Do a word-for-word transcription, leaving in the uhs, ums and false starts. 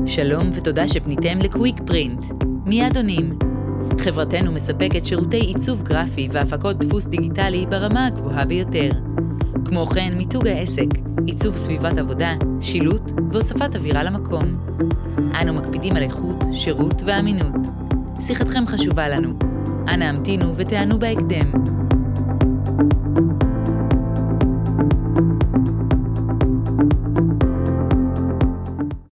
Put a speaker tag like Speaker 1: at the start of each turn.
Speaker 1: שלום ותודה שפניתם לקוויק פרינט. מיד עונים. חברתנו מספקת שירותי עיצוב גרפי והפקות דפוס דיגיטלי ברמה הגבוהה ביותר. כמו כן, מיתוג העסק, עיצוב סביבת עבודה, שילוט והוספת אווירה למקום. אנו מקפידים על איכות, שירות ואמינות. שיחתכם חשובה לנו. אנא המתינו ותענו בהקדם.